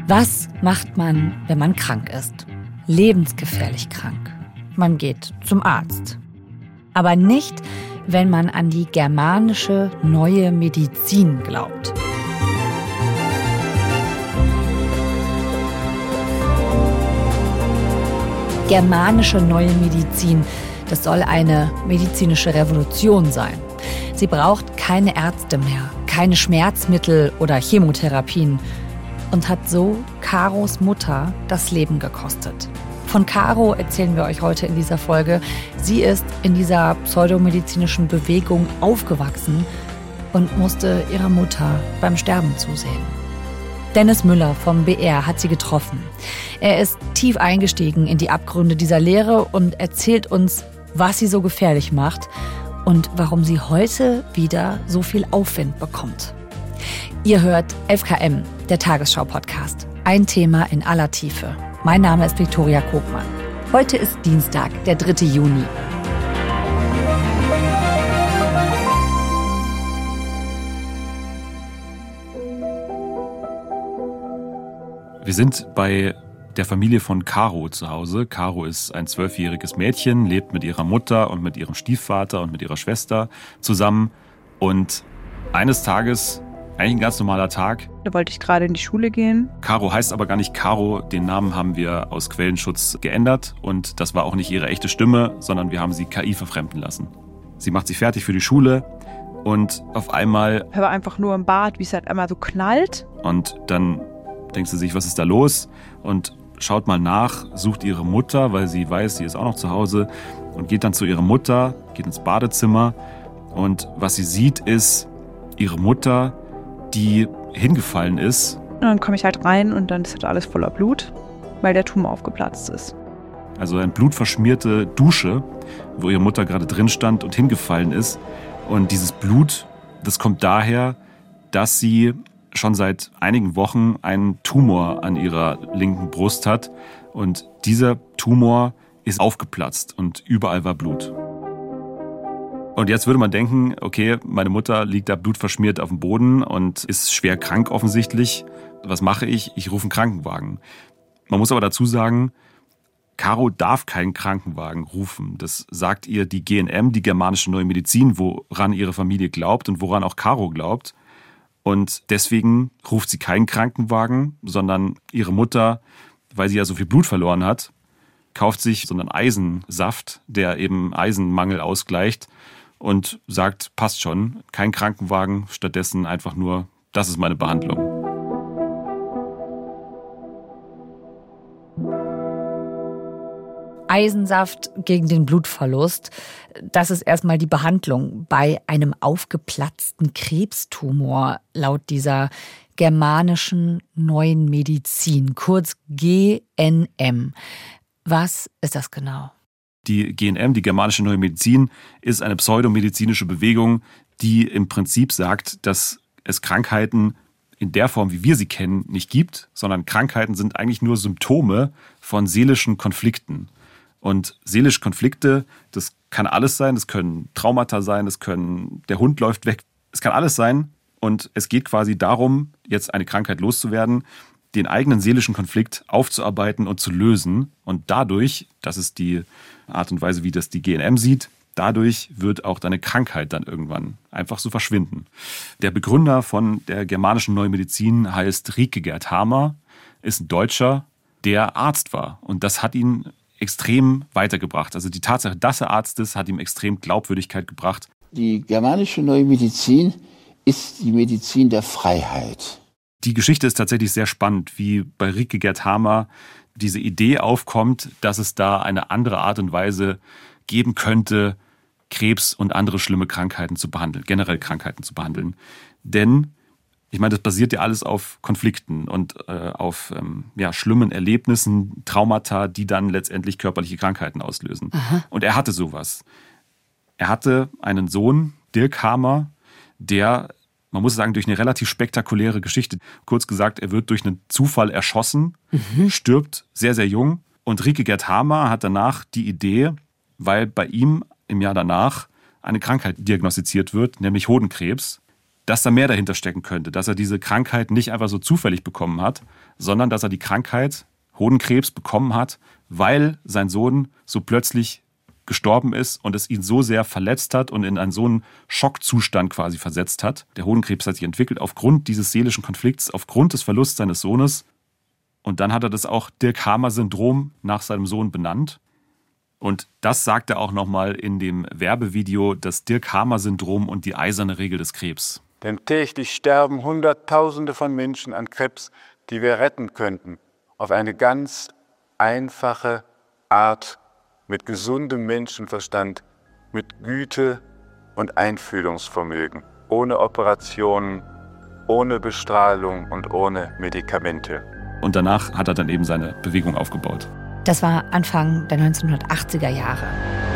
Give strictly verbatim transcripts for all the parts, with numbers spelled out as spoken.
Was macht man, wenn man krank ist? Lebensgefährlich krank. Man geht zum Arzt. Aber nicht, wenn man an die germanische neue Medizin glaubt. Germanische neue Medizin, das soll eine medizinische Revolution sein. Sie braucht keine Ärzte mehr, keine Schmerzmittel oder Chemotherapien und hat so Karos Mutter das Leben gekostet. Von Caro erzählen wir euch heute in dieser Folge. Sie ist in dieser pseudomedizinischen Bewegung aufgewachsen und musste ihrer Mutter beim Sterben zusehen. Dennis Müller vom B R hat sie getroffen. Er ist tief eingestiegen in die Abgründe dieser Lehre und erzählt uns, was sie so gefährlich macht und warum sie heute wieder so viel Aufwind bekommt. Ihr hört elf K M, der Tagesschau-Podcast. Ein Thema in aller Tiefe. Mein Name ist Viktoria Kogmann. Heute ist Dienstag, der dritte Juni. Wir sind bei der Familie von Caro zu Hause. Caro ist ein zwölfjähriges Mädchen, lebt mit ihrer Mutter und mit ihrem Stiefvater und mit ihrer Schwester zusammen. Und eines Tages, eigentlich ein ganz normaler Tag. Da wollte ich gerade in die Schule gehen. Caro heißt aber gar nicht Caro. Den Namen haben wir aus Quellenschutz geändert. Und das war auch nicht ihre echte Stimme, sondern wir haben sie K I verfremden lassen. Sie macht sich fertig für die Schule und auf einmal... Ich war einfach nur im Bad, wie es halt einmal so knallt. Und dann denkt sie sich, was ist da los? Und schaut mal nach, sucht ihre Mutter, weil sie weiß, sie ist auch noch zu Hause. Und geht dann zu ihrer Mutter, geht ins Badezimmer. Und was sie sieht, ist ihre Mutter, die hingefallen ist. Und dann komme ich halt rein und dann ist halt alles voller Blut, weil der Tumor aufgeplatzt ist. Also eine blutverschmierte Dusche, wo ihre Mutter gerade drin stand und hingefallen ist. Und dieses Blut, das kommt daher, dass sie schon seit einigen Wochen einen Tumor an ihrer linken Brust hat. Und dieser Tumor ist aufgeplatzt und überall war Blut. Und jetzt würde man denken, okay, meine Mutter liegt da blutverschmiert auf dem Boden und ist schwer krank offensichtlich. Was mache ich? Ich rufe einen Krankenwagen. Man muss aber dazu sagen, Caro darf keinen Krankenwagen rufen. Das sagt ihr die G N M, die germanische neue Medizin, woran ihre Familie glaubt und woran auch Caro glaubt. Und deswegen ruft sie keinen Krankenwagen, sondern ihre Mutter, weil sie ja so viel Blut verloren hat, kauft sich so einen Eisensaft, der eben Eisenmangel ausgleicht und sagt, passt schon, kein Krankenwagen, stattdessen einfach nur, das ist meine Behandlung. Eisensaft gegen den Blutverlust, das ist erstmal die Behandlung bei einem aufgeplatzten Krebstumor laut dieser germanischen neuen Medizin, kurz G N M. Was ist das genau? Die G N M, die germanische neue Medizin, ist eine pseudomedizinische Bewegung, die im Prinzip sagt, dass es Krankheiten in der Form, wie wir sie kennen, nicht gibt, sondern Krankheiten sind eigentlich nur Symptome von seelischen Konflikten. Und seelische Konflikte, das kann alles sein, das können Traumata sein, das können, der Hund läuft weg, es kann alles sein. Und es geht quasi darum, jetzt eine Krankheit loszuwerden, den eigenen seelischen Konflikt aufzuarbeiten und zu lösen. Und dadurch, das ist die Art und Weise, wie das die G N M sieht, dadurch wird auch deine Krankheit dann irgendwann einfach so verschwinden. Der Begründer von der germanischen neuen Medizin heißt Rieke-Gert Hamer, ist ein Deutscher, der Arzt war. Und das hat ihn extrem weitergebracht. Also die Tatsache, dass er Arzt ist, hat ihm extrem Glaubwürdigkeit gebracht. Die germanische neue Medizin ist die Medizin der Freiheit. Die Geschichte ist tatsächlich sehr spannend, wie bei Rieke-Gert Hamer diese Idee aufkommt, dass es da eine andere Art und Weise geben könnte, Krebs und andere schlimme Krankheiten zu behandeln, generell Krankheiten zu behandeln. Denn, ich meine, das basiert ja alles auf Konflikten und äh, auf ähm, ja, schlimmen Erlebnissen, Traumata, die dann letztendlich körperliche Krankheiten auslösen. Aha. Und er hatte sowas. Er hatte einen Sohn, Dirk Hamer, der, man muss sagen, durch eine relativ spektakuläre Geschichte, kurz gesagt, er wird durch einen Zufall erschossen, mhm. stirbt sehr, sehr jung. Und Rieke-Gert Hamer hat danach die Idee, weil bei ihm im Jahr danach eine Krankheit diagnostiziert wird, nämlich Hodenkrebs, dass da mehr dahinter stecken könnte, dass er diese Krankheit nicht einfach so zufällig bekommen hat, sondern dass er die Krankheit Hodenkrebs bekommen hat, weil sein Sohn so plötzlich gestorben ist und es ihn so sehr verletzt hat und in einen so einen Schockzustand quasi versetzt hat. Der Hodenkrebs hat sich entwickelt aufgrund dieses seelischen Konflikts, aufgrund des Verlusts seines Sohnes. Und dann hat er das auch Dirk-Hamer-Syndrom nach seinem Sohn benannt. Und das sagt er auch nochmal in dem Werbevideo, das Dirk-Hamer-Syndrom und die eiserne Regel des Krebs. Denn täglich sterben Hunderttausende von Menschen an Krebs, die wir retten könnten. Auf eine ganz einfache Art, mit gesundem Menschenverstand, mit Güte und Einfühlungsvermögen, ohne Operationen, ohne Bestrahlung und ohne Medikamente. Und danach hat er dann eben seine Bewegung aufgebaut. Das war Anfang der neunzehnhundertachtziger Jahre.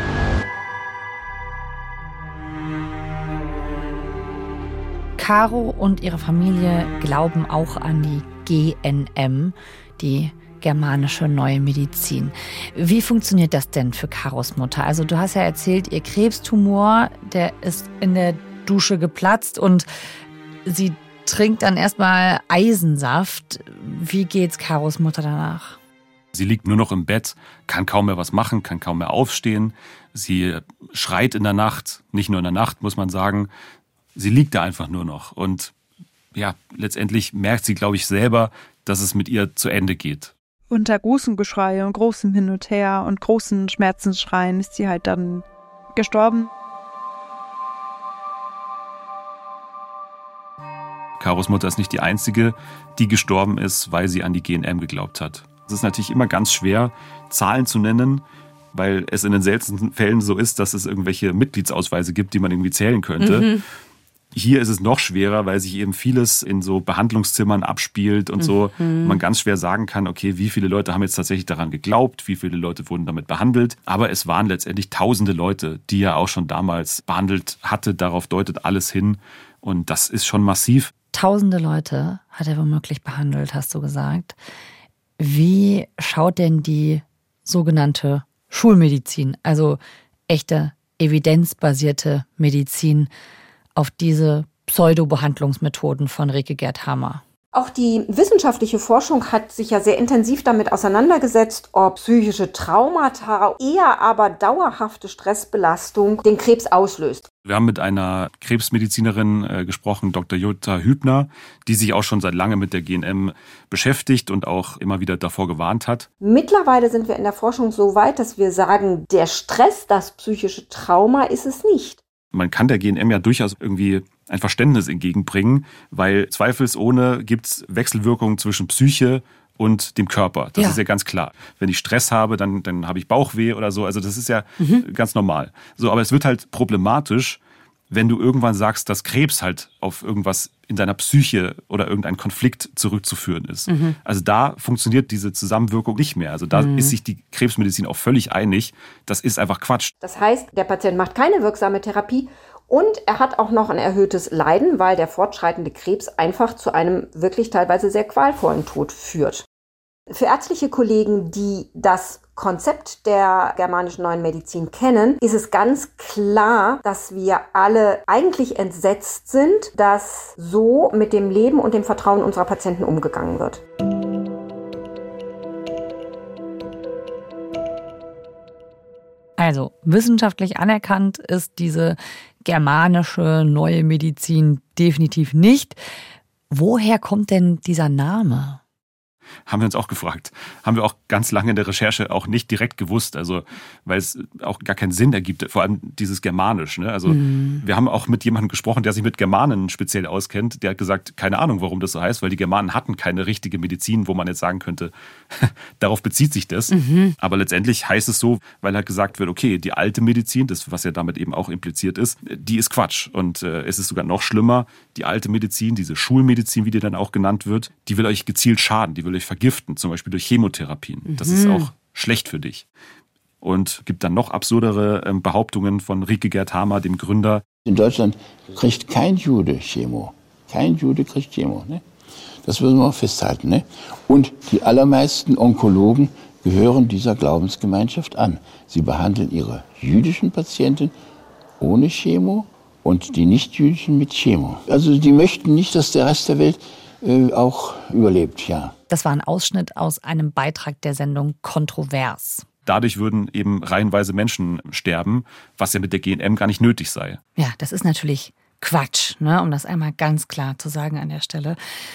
Caro und ihre Familie glauben auch an die G N M, die germanische neue Medizin. Wie funktioniert das denn für Caros Mutter? Also du hast ja erzählt, ihr Krebstumor, der ist in der Dusche geplatzt und sie trinkt dann erstmal Eisensaft. Wie geht's Caros Mutter danach? Sie liegt nur noch im Bett, kann kaum mehr was machen, kann kaum mehr aufstehen. Sie schreit in der Nacht, nicht nur in der Nacht, muss man sagen. Sie liegt da einfach nur noch. Und ja, letztendlich merkt sie, glaube ich, selber, dass es mit ihr zu Ende geht. Unter großem Geschrei und großem Hin und Her und großen Schmerzensschreien ist sie halt dann gestorben. Caros Mutter ist nicht die einzige, die gestorben ist, weil sie an die G N M geglaubt hat. Es ist natürlich immer ganz schwer, Zahlen zu nennen, weil es in den seltensten Fällen so ist, dass es irgendwelche Mitgliedsausweise gibt, die man irgendwie zählen könnte. Mhm. Hier ist es noch schwerer, weil sich eben vieles in so Behandlungszimmern abspielt und so. Mhm. Man ganz schwer sagen kann, okay, wie viele Leute haben jetzt tatsächlich daran geglaubt, wie viele Leute wurden damit behandelt. Aber es waren letztendlich tausende Leute, die er auch schon damals behandelt hatte. Darauf deutet alles hin. Und das ist schon massiv. Tausende Leute hat er womöglich behandelt, hast du gesagt. Wie schaut denn die sogenannte Schulmedizin, also echte evidenzbasierte Medizin, auf diese Pseudo-Behandlungsmethoden von Rieke Gerd Hamer? Auch die wissenschaftliche Forschung hat sich ja sehr intensiv damit auseinandergesetzt, ob psychische Traumata, eher aber dauerhafte Stressbelastung den Krebs auslöst. Wir haben mit einer Krebsmedizinerin äh, gesprochen, Doktor Jutta Hübner, die sich auch schon seit langem mit der G N M beschäftigt und auch immer wieder davor gewarnt hat. Mittlerweile sind wir in der Forschung so weit, dass wir sagen, der Stress, das psychische Trauma ist es nicht. Man kann der G N M ja durchaus irgendwie ein Verständnis entgegenbringen, weil zweifelsohne gibt es Wechselwirkungen zwischen Psyche und dem Körper. Das ja. ist ja ganz klar. Wenn ich Stress habe, dann, dann habe ich Bauchweh oder so. Also das ist ja mhm. ganz normal. So, aber es wird halt problematisch, wenn du irgendwann sagst, dass Krebs halt auf irgendwas in deiner Psyche oder irgendein Konflikt zurückzuführen ist. Mhm. Also da funktioniert diese Zusammenwirkung nicht mehr. Also da mhm. ist sich die Krebsmedizin auch völlig einig. Das ist einfach Quatsch. Das heißt, der Patient macht keine wirksame Therapie und er hat auch noch ein erhöhtes Leiden, weil der fortschreitende Krebs einfach zu einem wirklich teilweise sehr qualvollen Tod führt. Für ärztliche Kollegen, die das Konzept der germanischen neuen Medizin kennen, ist es ganz klar, dass wir alle eigentlich entsetzt sind, dass so mit dem Leben und dem Vertrauen unserer Patienten umgegangen wird. Also wissenschaftlich anerkannt ist diese germanische neue Medizin definitiv nicht. Woher kommt denn dieser Name? Haben wir uns auch gefragt. Haben wir auch ganz lange in der Recherche auch nicht direkt gewusst, also weil es auch gar keinen Sinn ergibt, vor allem dieses Germanisch. Ne? Also mhm. wir haben auch mit jemandem gesprochen, der sich mit Germanen speziell auskennt, der hat gesagt, keine Ahnung, warum das so heißt, weil die Germanen hatten keine richtige Medizin, wo man jetzt sagen könnte, darauf bezieht sich das. Mhm. Aber letztendlich heißt es so, weil halt gesagt wird, okay, die alte Medizin, das was ja damit eben auch impliziert ist, die ist Quatsch. Und äh, es ist sogar noch schlimmer, die alte Medizin, diese Schulmedizin, wie die dann auch genannt wird, die will euch gezielt schaden, die will euch vergiften, zum Beispiel durch Chemotherapien. Das mhm. ist auch schlecht für dich. Und gibt dann noch absurdere äh, Behauptungen von Rieke Gerd Hamer, dem Gründer. In Deutschland kriegt kein Jude Chemo. Kein Jude kriegt Chemo. Ne? Das müssen wir festhalten. Ne? Und die allermeisten Onkologen gehören dieser Glaubensgemeinschaft an. Sie behandeln ihre jüdischen Patienten ohne Chemo und die Nichtjüdischen mit Chemo. Also die möchten nicht, dass der Rest der Welt äh, auch überlebt, ja. Das war ein Ausschnitt aus einem Beitrag der Sendung Kontrovers. Dadurch würden eben reihenweise Menschen sterben, was ja mit der G N M gar nicht nötig sei. Ja, das ist natürlich Quatsch, ne? Um das einmal ganz klar zu sagen an der Stelle.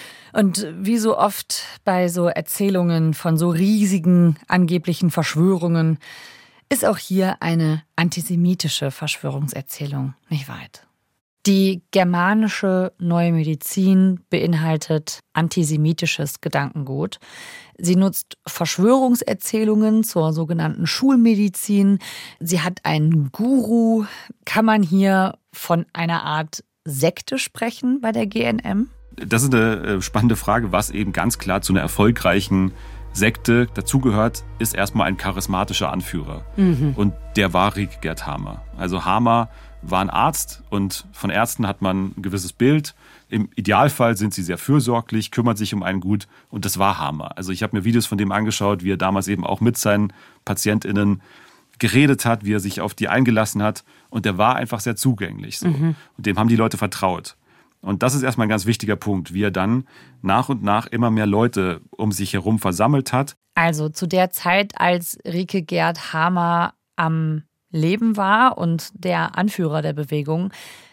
Und wie so oft bei so Erzählungen von so riesigen angeblichen Verschwörungen ist auch hier eine antisemitische Verschwörungserzählung nicht weit. Die germanische Neue Medizin beinhaltet antisemitisches Gedankengut. Sie nutzt Verschwörungserzählungen zur sogenannten Schulmedizin. Sie hat einen Guru. Kann man hier von einer Art Sekte sprechen bei der G N M? Das ist eine spannende Frage, was eben ganz klar zu einer erfolgreichen Sekte dazugehört, ist erstmal ein charismatischer Anführer. Mhm. Und der war Rieke Gerd Hamer. Also Hamer war ein Arzt und von Ärzten hat man ein gewisses Bild. Im Idealfall sind sie sehr fürsorglich, kümmern sich um einen gut und das war Hamer. Also ich habe mir Videos von dem angeschaut, wie er damals eben auch mit seinen PatientInnen geredet hat, wie er sich auf die eingelassen hat und der war einfach sehr zugänglich. So. Mhm. Und dem haben die Leute vertraut. Und das ist erstmal ein ganz wichtiger Punkt, wie er dann nach und nach immer mehr Leute um sich herum versammelt hat. Also zu der Zeit, als Rieke Gerd Hamer am Leben war und der Anführer der Bewegung,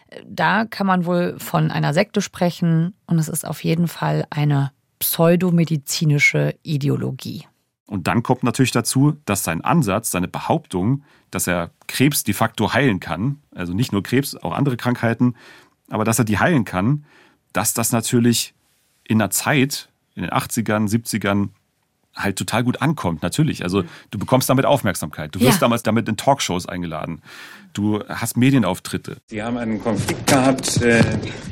da kann man wohl von einer Sekte sprechen und es ist auf jeden Fall eine pseudomedizinische Ideologie. Und dann kommt natürlich dazu, dass sein Ansatz, seine Behauptung, dass er Krebs de facto heilen kann, also nicht nur Krebs, auch andere Krankheiten, aber dass er die heilen kann, dass das natürlich in einer Zeit, in den achtzigern, siebzigern, halt total gut ankommt, natürlich. Also du bekommst damit Aufmerksamkeit. Du wirst ja. damals damit in Talkshows eingeladen. Du hast Medienauftritte. Sie haben einen Konflikt gehabt, äh,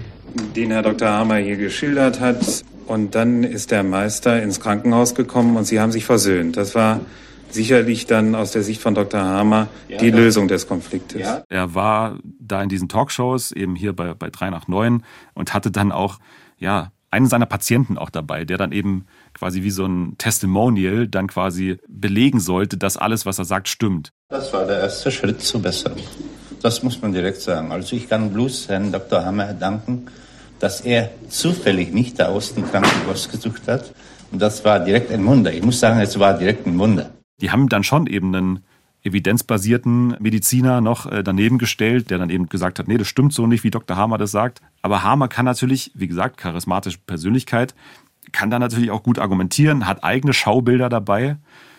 den Herr Doktor Hamer hier geschildert hat. Und dann ist der Meister ins Krankenhaus gekommen und Sie haben sich versöhnt. Das war sicherlich dann aus der Sicht von Doktor Hamer ja, die ja. Lösung des Konfliktes. Ja. Er war da in diesen Talkshows, eben hier bei, bei drei nach neun und hatte dann auch ja einen seiner Patienten auch dabei, der dann eben quasi wie so ein Testimonial dann quasi belegen sollte, dass alles, was er sagt, stimmt. Das war der erste Schritt zur Besserung. Das muss man direkt sagen. Also ich kann bloß Herrn Doktor Hamer danken, dass er zufällig nicht der Außenkranken ausgesucht hat. Und das war direkt ein Wunder. Ich muss sagen, es war direkt ein Wunder. Die haben dann schon eben einen evidenzbasierten Mediziner noch daneben gestellt, der dann eben gesagt hat, nee, das stimmt so nicht, wie Doktor Hamer das sagt. Aber Hamer kann natürlich, wie gesagt, charismatische Persönlichkeit, kann da natürlich auch gut argumentieren, hat eigene Schaubilder dabei.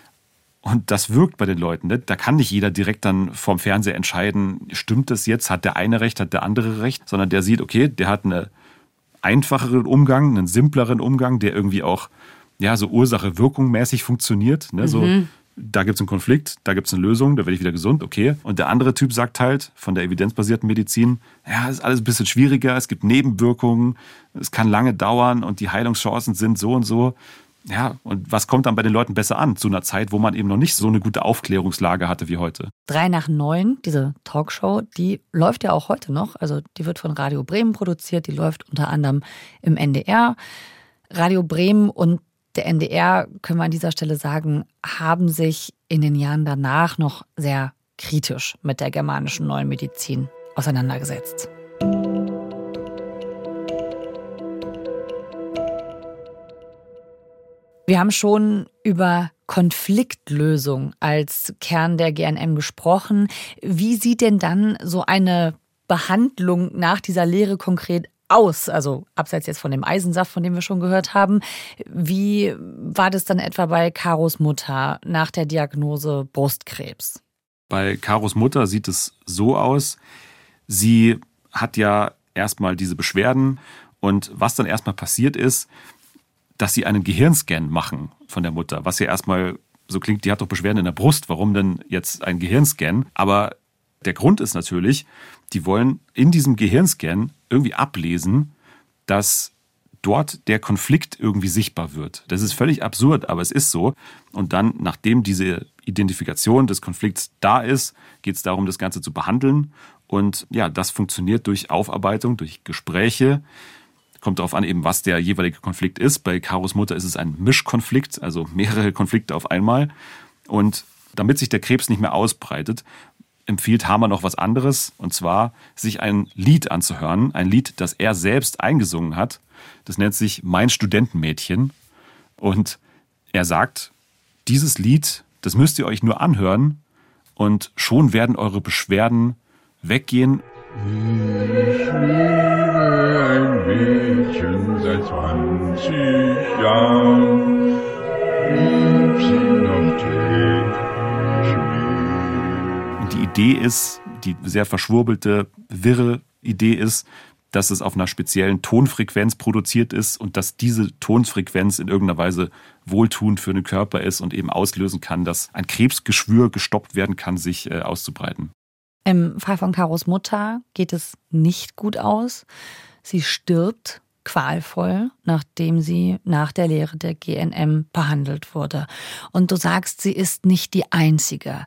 Und das wirkt bei den Leuten. Ne? Da kann nicht jeder direkt dann vorm Fernseher entscheiden, stimmt das jetzt, hat der eine recht, hat der andere recht, sondern der sieht, okay, der hat einen einfacheren Umgang, einen simpleren Umgang, der irgendwie auch ja so Ursache-Wirkung-mäßig funktioniert. Ne? Mhm. So, da gibt es einen Konflikt, da gibt es eine Lösung, da werde ich wieder gesund, okay. Und der andere Typ sagt halt von der evidenzbasierten Medizin, ja, ist alles ein bisschen schwieriger, es gibt Nebenwirkungen, es kann lange dauern und die Heilungschancen sind so und so. Ja, und was kommt dann bei den Leuten besser an, zu einer Zeit, wo man eben noch nicht so eine gute Aufklärungslage hatte wie heute? Drei nach neun, diese Talkshow, die läuft ja auch heute noch. Also die wird von Radio Bremen produziert, die läuft unter anderem im N D R. Radio Bremen und der N D R, können wir an dieser Stelle sagen, haben sich in den Jahren danach noch sehr kritisch mit der germanischen Neuen Medizin auseinandergesetzt. Wir haben schon über Konfliktlösung als Kern der G N M gesprochen. Wie sieht denn dann so eine Behandlung nach dieser Lehre konkret aus? Also abseits jetzt von dem Eisensaft, von dem wir schon gehört haben. Wie war das dann etwa bei Karos Mutter nach der Diagnose Brustkrebs? Bei Karos Mutter sieht es so aus, sie hat ja erstmal diese Beschwerden und was dann erstmal passiert ist, dass sie einen Gehirnscan machen von der Mutter, was ja erstmal so klingt, die hat doch Beschwerden in der Brust, warum denn jetzt ein Gehirnscan? Aber der Grund ist natürlich, die wollen in diesem Gehirnscan irgendwie ablesen, dass dort der Konflikt irgendwie sichtbar wird. Das ist völlig absurd, aber es ist so. Und dann, nachdem diese Identifikation des Konflikts da ist, geht es darum, das Ganze zu behandeln. Und ja, das funktioniert durch Aufarbeitung, durch Gespräche. Kommt darauf an, eben was der jeweilige Konflikt ist. Bei Karos Mutter ist es ein Mischkonflikt, also mehrere Konflikte auf einmal. Und damit sich der Krebs nicht mehr ausbreitet, empfiehlt Hamer noch was anderes, und zwar sich ein Lied anzuhören, ein Lied, das er selbst eingesungen hat. Das nennt sich Mein Studentenmädchen. Und er sagt, dieses Lied, das müsst ihr euch nur anhören und schon werden eure Beschwerden weggehen. Ich liebe ein Mädchen seit zwanzig Jahren, lieb sie noch täglich mehr. Und die Idee ist, die sehr verschwurbelte, wirre Idee ist, dass es auf einer speziellen Tonfrequenz produziert ist und dass diese Tonfrequenz in irgendeiner Weise wohltuend für den Körper ist und eben auslösen kann, dass ein Krebsgeschwür gestoppt werden kann, sich äh, auszubreiten. Im Fall von Karos Mutter geht es nicht gut aus. Sie stirbt qualvoll, nachdem sie nach der Lehre der G N M behandelt wurde. Und du sagst, sie ist nicht die Einzige.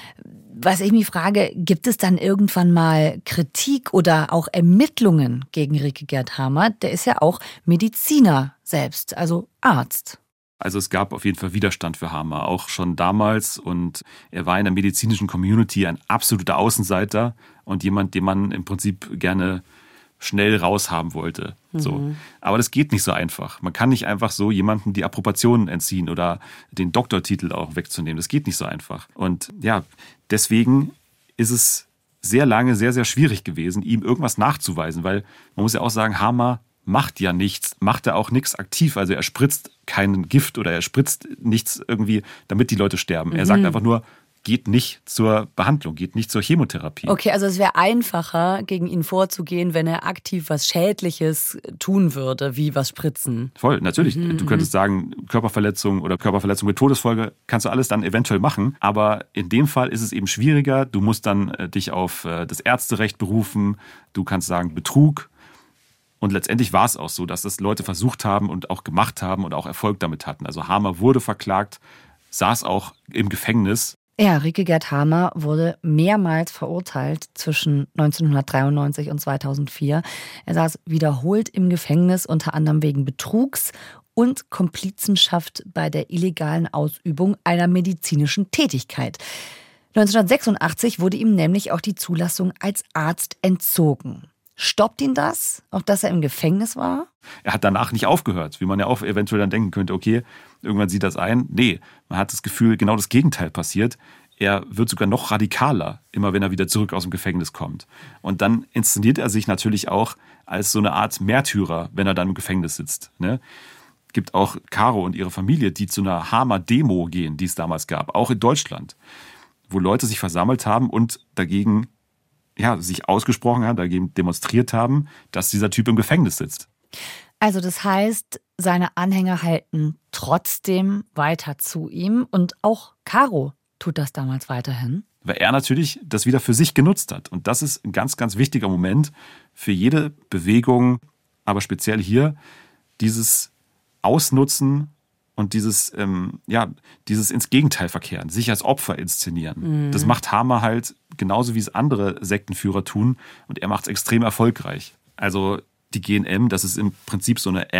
Was ich mich frage, gibt es dann irgendwann mal Kritik oder auch Ermittlungen gegen Rieke Gerd Hamer? Der ist ja auch Mediziner selbst, also Arzt. Also es gab auf jeden Fall Widerstand für Hamer, auch schon damals. Und er war in der medizinischen Community ein absoluter Außenseiter und jemand, den man im Prinzip gerne schnell raushaben wollte. Mhm. So. Aber das geht nicht so einfach. Man kann nicht einfach so jemandem die Approbation entziehen oder den Doktortitel auch wegzunehmen. Das geht nicht so einfach. Und ja, deswegen ist es sehr lange sehr, sehr schwierig gewesen, ihm irgendwas nachzuweisen, weil man muss ja auch sagen, Hamer macht ja nichts, macht er auch nichts aktiv. Also er spritzt kein Gift oder er spritzt nichts irgendwie, damit die Leute sterben. Mhm. Er sagt einfach nur, geht nicht zur Behandlung, geht nicht zur Chemotherapie. Okay, also es wäre einfacher, gegen ihn vorzugehen, wenn er aktiv was Schädliches tun würde, wie was spritzen. Voll, natürlich. Mhm, du könntest sagen, Körperverletzung oder Körperverletzung mit Todesfolge, kannst du alles dann eventuell machen. Aber in dem Fall ist es eben schwieriger. Du musst dann äh, dich auf äh, das Ärzterecht berufen. Du kannst sagen, Betrug. Und letztendlich war es auch so, dass das Leute versucht haben und auch gemacht haben und auch Erfolg damit hatten. Also Hamer wurde verklagt, saß auch im Gefängnis. Ja, Rieke Gerd Hamer wurde mehrmals verurteilt zwischen neunzehnhundertdreiundneunzig und zweitausendvier. Er saß wiederholt im Gefängnis, unter anderem wegen Betrugs und Komplizenschaft bei der illegalen Ausübung einer medizinischen Tätigkeit. neunzehnhundertsechsundachtzig wurde ihm nämlich auch die Zulassung als Arzt entzogen. Stoppt ihn das, auch dass er im Gefängnis war? Er hat danach nicht aufgehört, wie man ja auch eventuell dann denken könnte, okay, irgendwann sieht das ein. Nee, man hat das Gefühl, genau das Gegenteil passiert. Er wird sogar noch radikaler, immer wenn er wieder zurück aus dem Gefängnis kommt. Und dann inszeniert er sich natürlich auch als so eine Art Märtyrer, wenn er dann im Gefängnis sitzt. Ne? Gibt auch Caro und ihre Familie, die zu einer Hamer-Demo gehen, die es damals gab, auch in Deutschland, wo Leute sich versammelt haben und dagegen ja, sich ausgesprochen haben, dagegen demonstriert haben, dass dieser Typ im Gefängnis sitzt. Also das heißt, seine Anhänger halten trotzdem weiter zu ihm und auch Caro tut das damals weiterhin? Weil er natürlich das wieder für sich genutzt hat. Und das ist ein ganz, ganz wichtiger Moment für jede Bewegung, aber speziell hier, dieses Ausnutzen und dieses, ähm, ja, dieses ins Gegenteil verkehren, sich als Opfer inszenieren. Mhm. Das macht Hamer halt genauso, wie es andere Sektenführer tun. Und er macht es extrem erfolgreich. Also die G N M, das ist im Prinzip so eine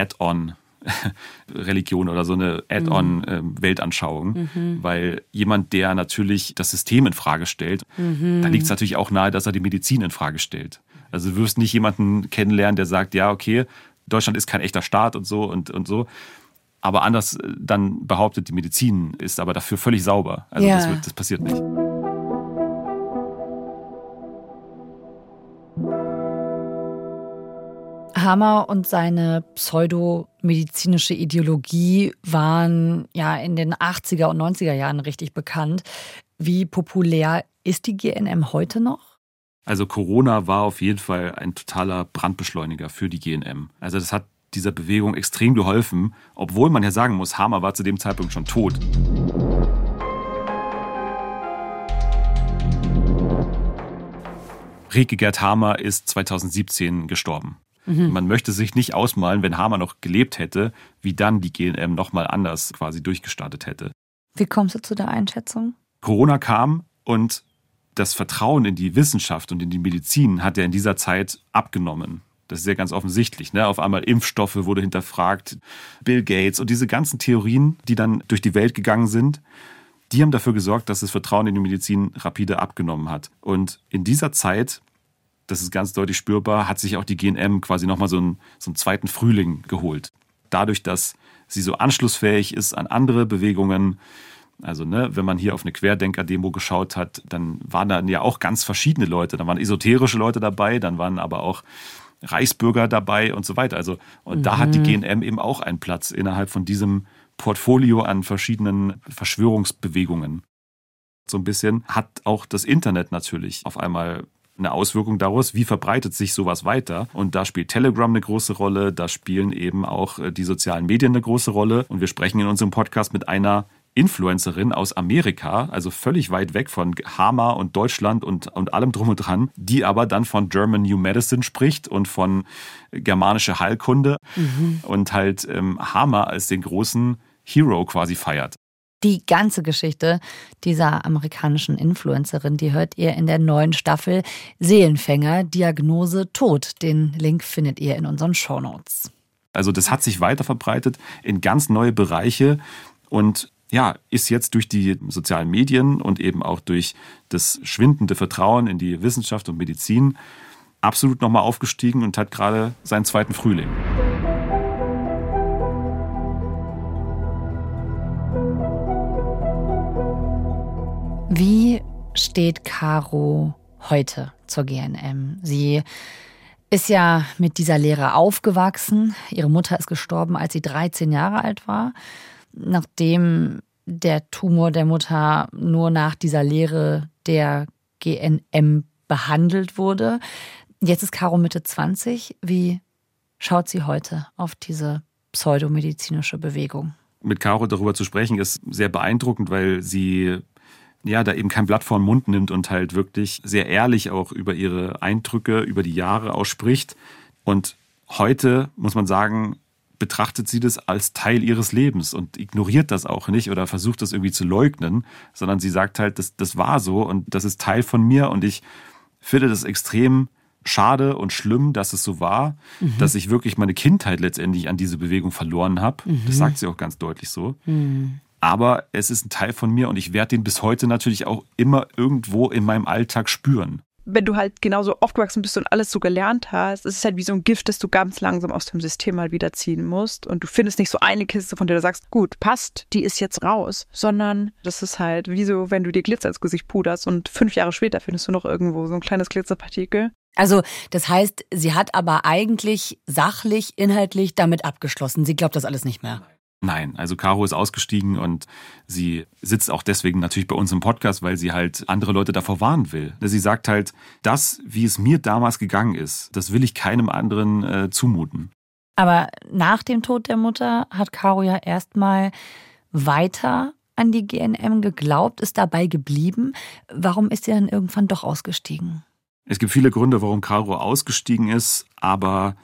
Add-on-Religion oder so eine Add-on-Weltanschauung. Mhm. Weil jemand, der natürlich das System in Frage stellt, mhm. da liegt es natürlich auch nahe, dass er die Medizin in Frage stellt. Also du wirst nicht jemanden kennenlernen, der sagt, ja, okay, Deutschland ist kein echter Staat und so und, und so. Aber anders dann behauptet, die Medizin ist aber dafür völlig sauber. Also ja. das, wird, das passiert nicht. Hamer und seine pseudomedizinische Ideologie waren ja in den achtziger und neunziger Jahren richtig bekannt. Wie populär ist die G N M heute noch? Also Corona war auf jeden Fall ein totaler Brandbeschleuniger für die G N M. Also das hat dieser Bewegung extrem geholfen, obwohl man ja sagen muss, Hamer war zu dem Zeitpunkt schon tot. Rieke Gerd Hamer ist zweitausendsiebzehn gestorben. Mhm. Man möchte sich nicht ausmalen, wenn Hamer noch gelebt hätte, wie dann die G N M nochmal anders quasi durchgestartet hätte. Wie kommst du zu der Einschätzung? Corona kam und das Vertrauen in die Wissenschaft und in die Medizin hat ja in dieser Zeit abgenommen. Das ist ja ganz offensichtlich. Ne? Auf einmal Impfstoffe wurde hinterfragt, Bill Gates und diese ganzen Theorien, die dann durch die Welt gegangen sind. Die haben dafür gesorgt, dass das Vertrauen in die Medizin rapide abgenommen hat. Und in dieser Zeit, das ist ganz deutlich spürbar, hat sich auch die G N M quasi nochmal so einen, so einen zweiten Frühling geholt. Dadurch, dass sie so anschlussfähig ist an andere Bewegungen. Also ne, wenn man hier auf eine Querdenker-Demo geschaut hat, dann waren da ja auch ganz verschiedene Leute. Da waren esoterische Leute dabei, dann waren aber auch Reichsbürger dabei und so weiter. Also, und mhm. da hat die G N M eben auch einen Platz innerhalb von diesem Portfolio an verschiedenen Verschwörungsbewegungen. So ein bisschen hat auch das Internet natürlich auf einmal eine Auswirkung daraus, wie verbreitet sich sowas weiter. Und da spielt Telegram eine große Rolle, da spielen eben auch die sozialen Medien eine große Rolle. Und wir sprechen in unserem Podcast mit einer Influencerin aus Amerika, also völlig weit weg von Hama und Deutschland und, und allem drum und dran, die aber dann von German New Medicine spricht und von germanische Heilkunde mhm. und halt ähm, Hama als den großen Hero quasi feiert. Die ganze Geschichte dieser amerikanischen Influencerin, die hört ihr in der neuen Staffel Seelenfänger, Diagnose Tod. Den Link findet ihr in unseren Shownotes. Also das hat sich weiter verbreitet in ganz neue Bereiche und ja, ist jetzt durch die sozialen Medien und eben auch durch das schwindende Vertrauen in die Wissenschaft und Medizin absolut nochmal aufgestiegen und hat gerade seinen zweiten Frühling. Wie steht Caro heute zur G N M? Sie ist ja mit dieser Lehre aufgewachsen. Ihre Mutter ist gestorben, als sie dreizehn Jahre alt war. Nachdem der Tumor der Mutter nur nach dieser Lehre der G N M behandelt wurde. Jetzt ist Caro Mitte zwanzig. Wie schaut sie heute auf diese pseudomedizinische Bewegung? Mit Caro darüber zu sprechen ist sehr beeindruckend, weil sie ja da eben kein Blatt vor den Mund nimmt und halt wirklich sehr ehrlich auch über ihre Eindrücke, über die Jahre ausspricht. Und heute, muss man sagen, betrachtet sie das als Teil ihres Lebens und ignoriert das auch nicht oder versucht das irgendwie zu leugnen, sondern sie sagt halt, das, das war so und das ist Teil von mir und ich finde das extrem schade und schlimm, dass es so war, mhm. dass ich wirklich meine Kindheit letztendlich an diese Bewegung verloren habe. Mhm. Das sagt sie auch ganz deutlich so. Mhm. Aber es ist ein Teil von mir und ich werde den bis heute natürlich auch immer irgendwo in meinem Alltag spüren. Wenn du halt genauso aufgewachsen bist und alles so gelernt hast, ist es halt wie so ein Gift, das du ganz langsam aus dem System mal wieder ziehen musst. Und du findest nicht so eine Kiste, von der du sagst, gut, passt, die ist jetzt raus. Sondern das ist halt wie so, wenn du dir Glitzer ins Gesicht puderst und fünf Jahre später findest du noch irgendwo so ein kleines Glitzerpartikel. Also das heißt, sie hat aber eigentlich sachlich, inhaltlich damit abgeschlossen. Sie glaubt das alles nicht mehr. Nein, also Caro ist ausgestiegen und sie sitzt auch deswegen natürlich bei uns im Podcast, weil sie halt andere Leute davor warnen will. Sie sagt halt, das, wie es mir damals gegangen ist, das will ich keinem anderen äh, zumuten. Aber nach dem Tod der Mutter hat Caro ja erstmal weiter an die G N M geglaubt, ist dabei geblieben. Warum ist sie dann irgendwann doch ausgestiegen? Es gibt viele Gründe, warum Caro ausgestiegen ist, aber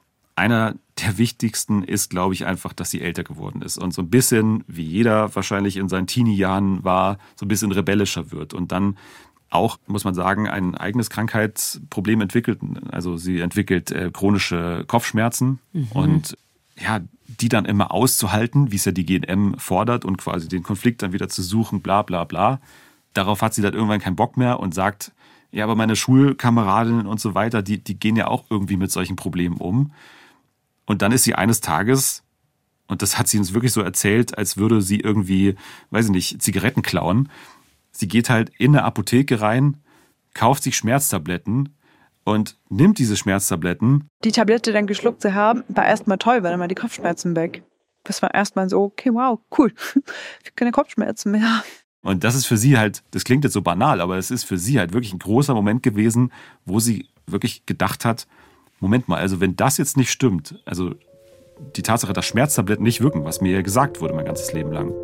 einer der wichtigsten ist, glaube ich, einfach, dass sie älter geworden ist und so ein bisschen, wie jeder wahrscheinlich in seinen Teenie-Jahren war, so ein bisschen rebellischer wird und dann auch, muss man sagen, ein eigenes Krankheitsproblem entwickelt. Also sie entwickelt äh, chronische Kopfschmerzen mhm. und ja, die dann immer auszuhalten, wie es ja die G N M fordert und quasi den Konflikt dann wieder zu suchen, bla bla bla. Darauf hat sie dann irgendwann keinen Bock mehr und sagt, ja, aber meine Schulkameradinnen und so weiter, die, die gehen ja auch irgendwie mit solchen Problemen um. Und dann ist sie eines Tages, und das hat sie uns wirklich so erzählt, als würde sie irgendwie, weiß ich nicht, Zigaretten klauen. Sie geht halt in eine Apotheke rein, kauft sich Schmerztabletten und nimmt diese Schmerztabletten. Die Tablette dann geschluckt zu haben, war erstmal toll, weil dann waren die Kopfschmerzen weg. Das war erstmal so, okay, wow, cool, keine Kopfschmerzen mehr. Und das ist für sie halt, das klingt jetzt so banal, aber es ist für sie halt wirklich ein großer Moment gewesen, wo sie wirklich gedacht hat, Moment mal, also wenn das jetzt nicht stimmt, also die Tatsache, dass Schmerztabletten nicht wirken, was mir ja gesagt wurde mein ganzes Leben lang.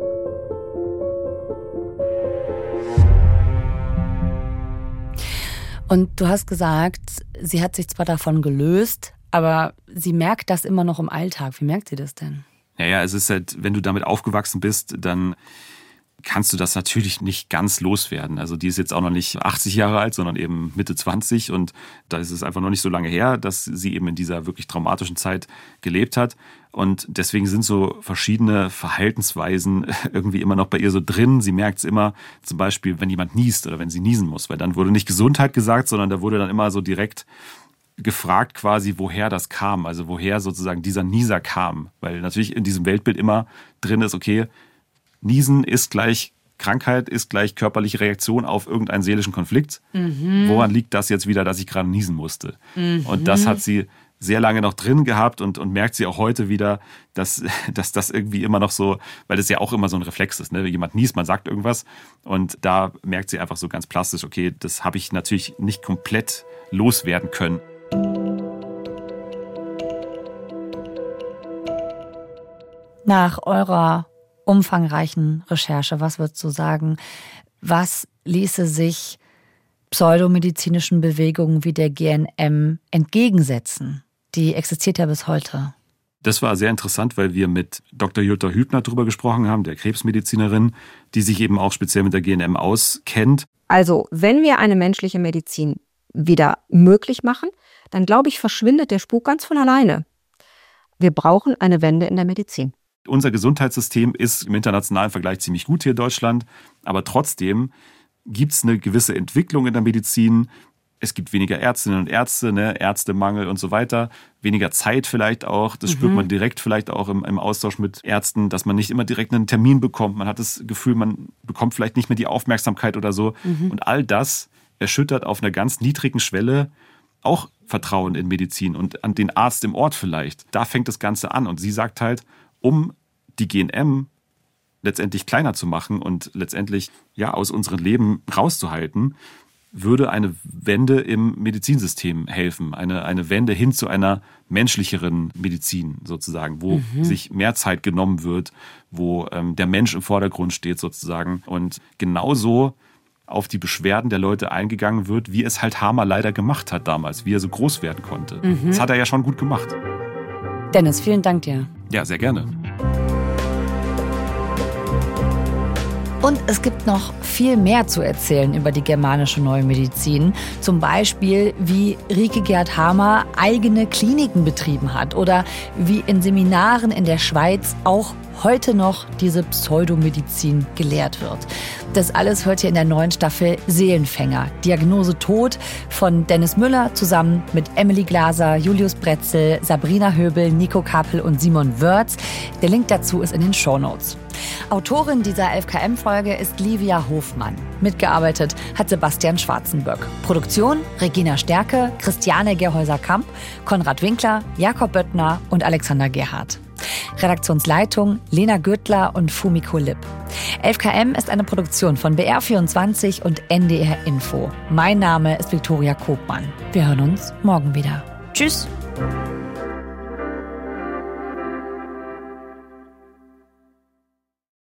Und du hast gesagt, sie hat sich zwar davon gelöst, aber sie merkt das immer noch im Alltag. Wie merkt sie das denn? Naja, es ist halt, wenn du damit aufgewachsen bist, dann kannst du das natürlich nicht ganz loswerden. Also die ist jetzt auch noch nicht achtzig Jahre alt, sondern eben Mitte zwanzig und da ist es einfach noch nicht so lange her, dass sie eben in dieser wirklich traumatischen Zeit gelebt hat. Und deswegen sind so verschiedene Verhaltensweisen irgendwie immer noch bei ihr so drin. Sie merkt es immer, zum Beispiel, wenn jemand niest oder wenn sie niesen muss, weil dann wurde nicht Gesundheit gesagt, sondern da wurde dann immer so direkt gefragt quasi, woher das kam, also woher sozusagen dieser Nieser kam. Weil natürlich in diesem Weltbild immer drin ist, okay, Niesen ist gleich Krankheit, ist gleich körperliche Reaktion auf irgendeinen seelischen Konflikt. Mhm. Woran liegt das jetzt wieder, dass ich gerade niesen musste? Mhm. Und das hat sie sehr lange noch drin gehabt und, und merkt sie auch heute wieder, dass, dass das irgendwie immer noch so, weil das ja auch immer so ein Reflex ist, ne? Jemand niest, man sagt irgendwas und da merkt sie einfach so ganz plastisch, okay, das habe ich natürlich nicht komplett loswerden können. Nach eurer umfangreichen Recherche, was würdest du sagen, was ließe sich pseudomedizinischen Bewegungen wie der G N M entgegensetzen? Die existiert ja bis heute. Das war sehr interessant, weil wir mit Doktor Jutta Hübner darüber gesprochen haben, der Krebsmedizinerin, die sich eben auch speziell mit der G N M auskennt. Also, wenn wir eine menschliche Medizin wieder möglich machen, dann glaube ich, verschwindet der Spuk ganz von alleine. Wir brauchen eine Wende in der Medizin. Unser Gesundheitssystem ist im internationalen Vergleich ziemlich gut hier in Deutschland, aber trotzdem gibt es eine gewisse Entwicklung in der Medizin. Es gibt weniger Ärztinnen und Ärzte, ne? Ärztemangel und so weiter, weniger Zeit vielleicht auch. Das mhm. spürt man direkt vielleicht auch im, im Austausch mit Ärzten, dass man nicht immer direkt einen Termin bekommt. Man hat das Gefühl, man bekommt vielleicht nicht mehr die Aufmerksamkeit oder so. Mhm. Und all das erschüttert auf einer ganz niedrigen Schwelle auch Vertrauen in Medizin und an den Arzt im Ort vielleicht. Da fängt das Ganze an. Und sie sagt halt, um die G N M letztendlich kleiner zu machen und letztendlich ja aus unserem Leben rauszuhalten, würde eine Wende im Medizinsystem helfen. Eine, eine Wende hin zu einer menschlicheren Medizin sozusagen, wo mhm. sich mehr Zeit genommen wird, wo ähm, der Mensch im Vordergrund steht sozusagen und genauso auf die Beschwerden der Leute eingegangen wird, wie es halt Hamer leider gemacht hat damals, wie er so groß werden konnte. Mhm. Das hat er ja schon gut gemacht. Dennis, vielen Dank dir. Ja, sehr gerne. Und es gibt noch viel mehr zu erzählen über die germanische Neue Medizin. Zum Beispiel, wie Rike Gerd Hamer eigene Kliniken betrieben hat oder wie in Seminaren in der Schweiz auch heute noch diese Pseudomedizin gelehrt wird. Das alles hört ihr in der neuen Staffel Seelenfänger. Diagnose Tod von Dennis Müller zusammen mit Emily Glaser, Julius Bretzel, Sabrina Höbel, Nico Kapel und Simon Wörz. Der Link dazu ist in den Shownotes. Autorin dieser elf K M-Folge ist Livia Hofmann. Mitgearbeitet hat Sebastian Schwarzenböck. Produktion Regina Stärke, Christiane Gerhäuser-Kamp, Konrad Winkler, Jakob Böttner und Alexander Gerhardt. Redaktionsleitung Lena Gürtler und Fumiko Lipp. elf K M ist eine Produktion von B R vierundzwanzig und N D R Info. Mein Name ist Viktoria Kopmann. Wir hören uns morgen wieder. Tschüss!